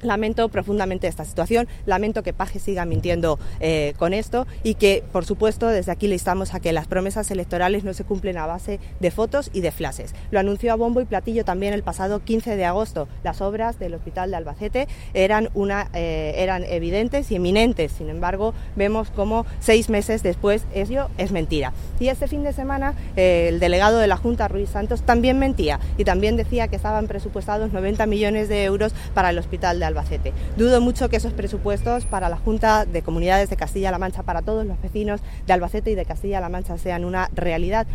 Lamento profundamente esta situación, lamento que Paje siga mintiendo con esto y que, por supuesto, desde aquí le instamos a que las promesas electorales no se cumplen a base de fotos y de flashes. Lo anunció a bombo y platillo también el pasado 15 de agosto. Las obras del Hospital de Albacete eran evidentes y eminentes, sin embargo, vemos cómo 6 meses después ello es mentira. Y este fin de semana el delegado de la Junta, Ruiz Santos, también mentía y también decía que estaban presupuestados 90 millones de euros para el Hospital de Albacete. Dudo mucho que esos presupuestos para la Junta de Comunidades de Castilla-La Mancha, para todos los vecinos de Albacete y de Castilla-La Mancha, sean una realidad.